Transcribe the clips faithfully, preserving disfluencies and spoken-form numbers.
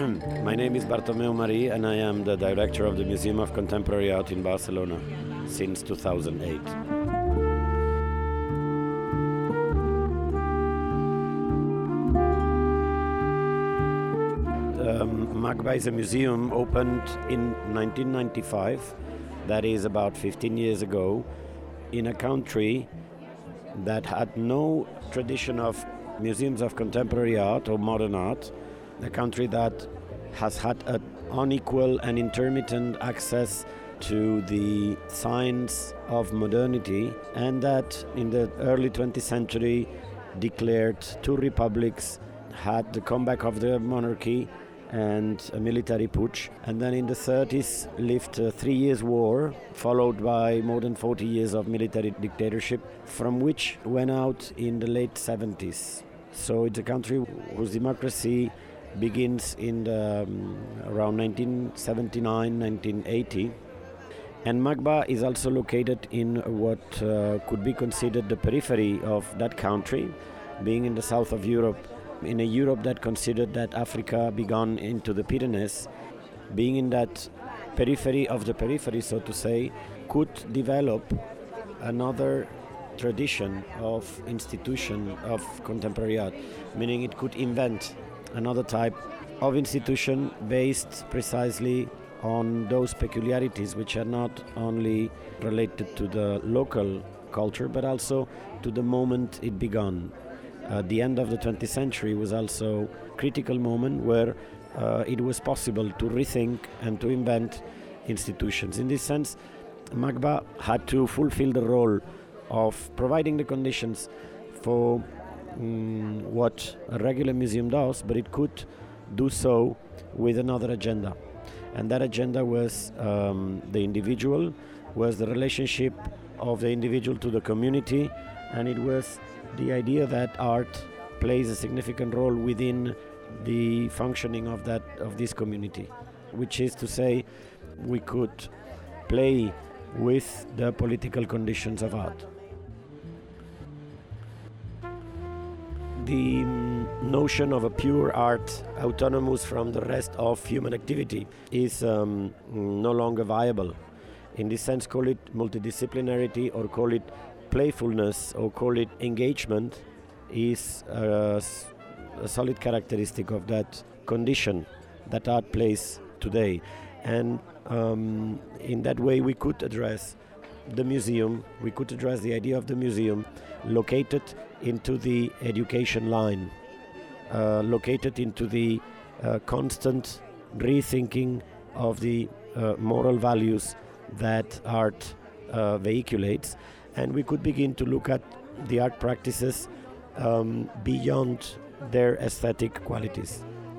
My name is Bartomeu Marí and I am the director of the Museum of Contemporary Art in Barcelona since two thousand eight. Um, MACBA is a museum opened in nineteen ninety-five, that is about fifteen years ago, in a country that had no tradition of museums of contemporary art or modern art, a country that has had an unequal and intermittent access to the signs of modernity, and that in the early twentieth century declared two republics, had the comeback of the monarchy and a military putsch, and then in the thirties lived a three years war followed by more than forty years of military dictatorship, from which went out in the late seventies. So it's a country whose democracy begins in the, um, around nineteen seventy-nine, nineteen eighty. And MACBA is also located in what uh, could be considered the periphery of that country, being in the south of Europe, in a Europe that considered that Africa began into the Pyrenees. Being in that periphery of the periphery, so to say, could develop another tradition of institution of contemporary art, meaning it could invent another type of institution based precisely on those peculiarities which are not only related to the local culture but also to the moment it began. Uh, the end of the twentieth century was also a critical moment where uh, it was possible to rethink and to invent institutions. In this sense, MACBA had to fulfill the role of providing the conditions for um, what a regular museum does, but it could do so with another agenda. And that agenda was um, the individual, was the relationship of the individual to the community, and it was the idea that art plays a significant role within the functioning of that of this community, which is to say, we could play with the political conditions of art. The notion of a pure art, autonomous from the rest of human activity, is um, no longer viable. In this sense, call it multidisciplinarity or call it playfulness or call it engagement, is a, a solid characteristic of that condition that art plays today. And um, in that way we could address the museum, we could address the idea of the museum located into the education line, uh, located into the uh, constant rethinking of the uh, moral values that art uh, vehiculates. And we could begin to look at the art practices um, beyond their aesthetic qualities.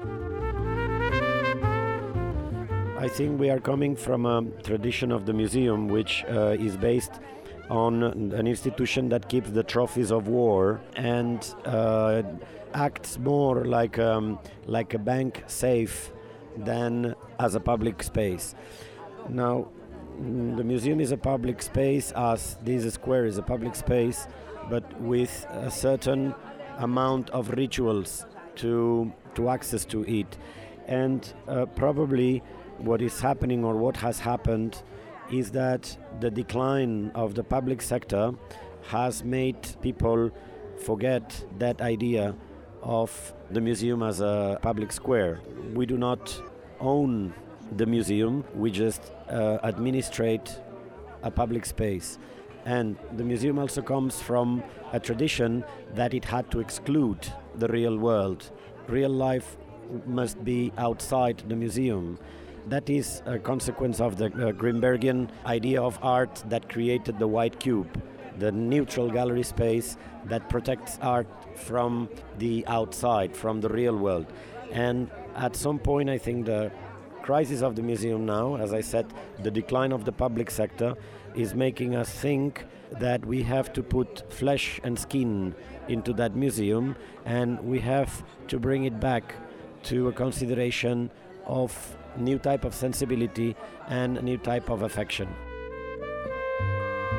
I think we are coming from a tradition of the museum which uh, is based on an institution that keeps the trophies of war and uh, acts more like, um, like a bank safe than as a public space. Now, the museum is a public space, as this square is a public space, but with a certain amount of rituals to to access to it. And uh, probably what is happening or what has happened is that the decline of the public sector has made people forget that idea of the museum as a public square. We do not own the museum, we just uh, administrate a public space. And the museum also comes from a tradition that it had to exclude the real world. Real life must be outside the museum. That is a consequence of the uh, Grimbergian idea of art that created the white cube, the neutral gallery space that protects art from the outside, from the real world. And at some point, I think the crisis of the museum now, as I said, the decline of the public sector is making us think that we have to put flesh and skin into that museum, and we have to bring it back to a consideration of new type of sensibility and a new type of affection.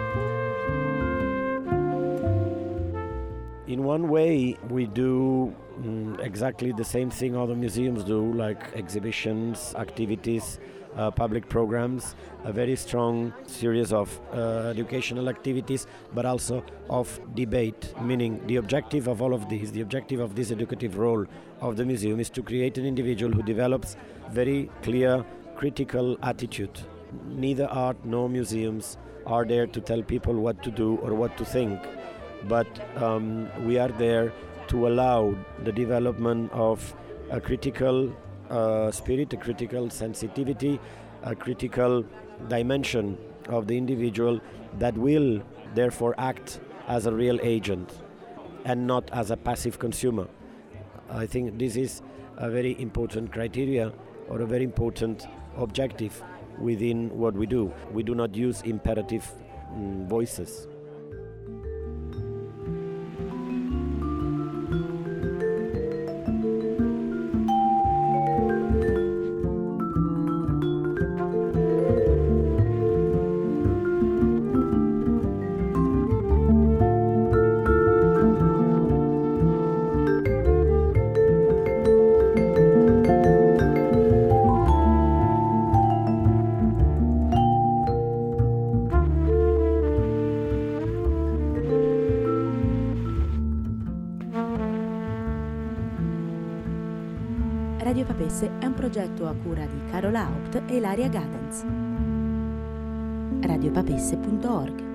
In one way, we do mm, exactly the same thing other museums do, like exhibitions, activities, uh, public programs, a very strong series of uh, educational activities, but also of debate, meaning the objective of all of these, the objective of this educative role of the museum is to create an individual who develops very clear critical attitude. Neither art nor museums are there to tell people what to do or what to think, but um, we are there to allow the development of a critical uh, spirit, a critical sensitivity, a critical dimension of the individual that will therefore act as a real agent and not as a passive consumer. I think this is a very important criteria or a very important objective within what we do. We do not use imperative mm, voices. Radio Papesse è un progetto a cura di Carola Haupt e Ilaria Gadens. radiopapesse punto org